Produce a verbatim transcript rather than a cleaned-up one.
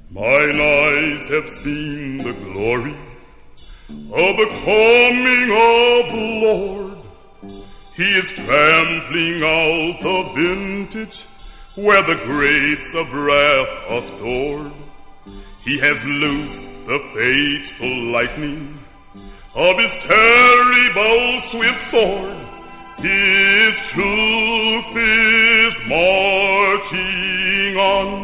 Mine eyes have seen the glory of the coming of the Lord. He is trampling out the vintage where the grapes of wrath are stored. He has loosed the fateful lightning of his terrible swift sword. His truth is marching on.